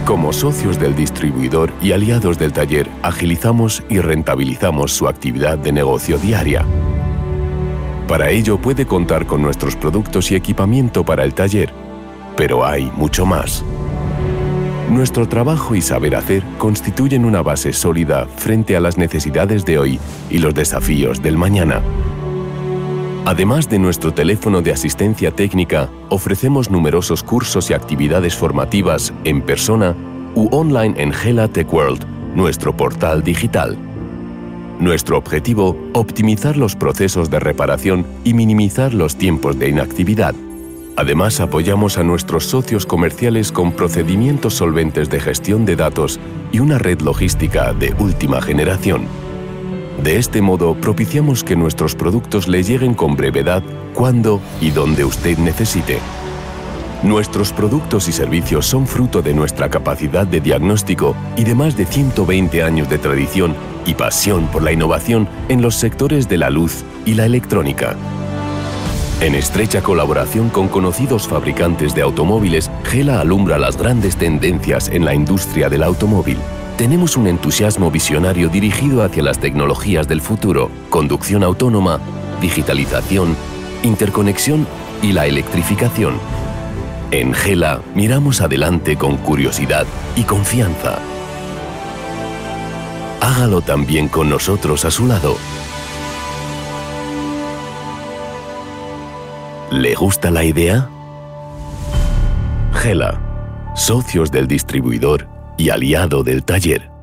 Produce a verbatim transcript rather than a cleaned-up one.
Como socios del distribuidor y aliados del taller, agilizamos y rentabilizamos su actividad de negocio diaria. Para ello puede contar con nuestros productos y equipamiento para el taller, pero hay mucho más. Nuestro trabajo y saber hacer constituyen una base sólida frente a las necesidades de hoy y los desafíos del mañana. Además de nuestro teléfono de asistencia técnica, ofrecemos numerosos cursos y actividades formativas en persona u online en Gela Tech World, nuestro portal digital. Nuestro objetivo, optimizar los procesos de reparación y minimizar los tiempos de inactividad. Además, apoyamos a nuestros socios comerciales con procedimientos solventes de gestión de datos y una red logística de última generación. De este modo, propiciamos que nuestros productos le lleguen con brevedad cuando y donde usted necesite. Nuestros productos y servicios son fruto de nuestra capacidad de diagnóstico y de más de ciento veinte años de tradición y pasión por la innovación en los sectores de la luz y la electrónica. En estrecha colaboración con conocidos fabricantes de automóviles, Gela alumbra las grandes tendencias en la industria del automóvil. Tenemos un entusiasmo visionario dirigido hacia las tecnologías del futuro, conducción autónoma, digitalización, interconexión y la electrificación. En Gela miramos adelante con curiosidad y confianza. Hágalo también con nosotros a su lado. ¿Le gusta la idea? Gela, socios del distribuidor y aliado del taller.